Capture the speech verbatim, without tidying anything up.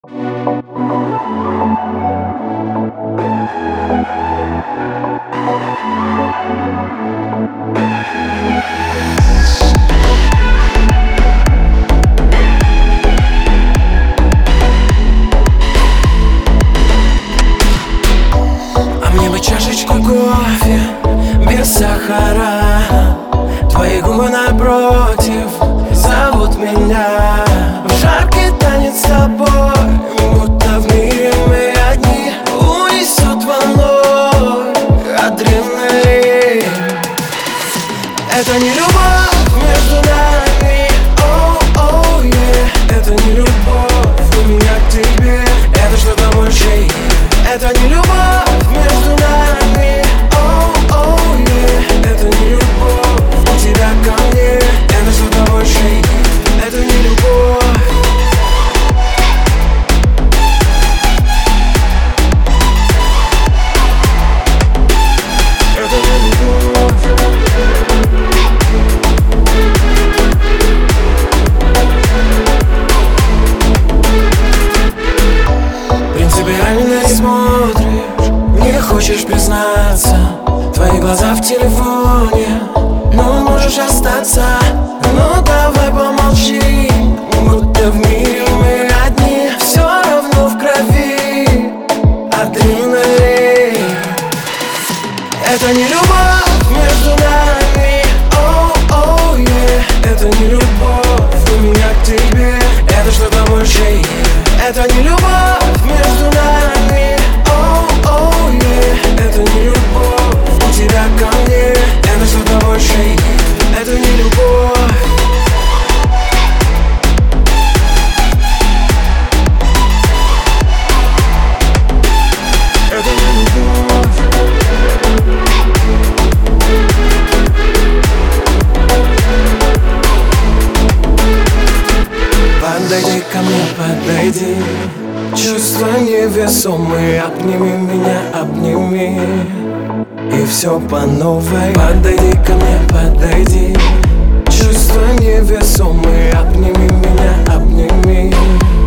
А мне бы чашечку кофе без сахара. Твои губы напротив зовут меня в жаркий танец с тобой, будто в мире мы одни. Унесет волной адреналин. Это не любовь между нами, оу, yeah. Это не любовь у меня к тебе, это что-то большее. Это не любовь между нами, оу, yeah. Это не любовь у тебя ко мне, это что-то большее. Это не любовь. Это не любовь. Принципиально смотришь, не хочешь признаться. Твои глаза в телефоне, но можешь остаться. Ну давай помолчим, будто в мире мы одни. Все равно в крови адреналин. Это не любовь между нами, оу, yeah. Это не любовь у меня к тебе, это что-то большее. Это не любовь между нами, оу, yeah. Это не любовь у тебя ко мне, это что-то большее. Это не любовь. Это не любовь. Подойди ко мне, подойди. Чувства невесомые, обними меня, обними. И все по новой. Подойди ко мне, подойди. Чувства невесомые, обними меня, обними.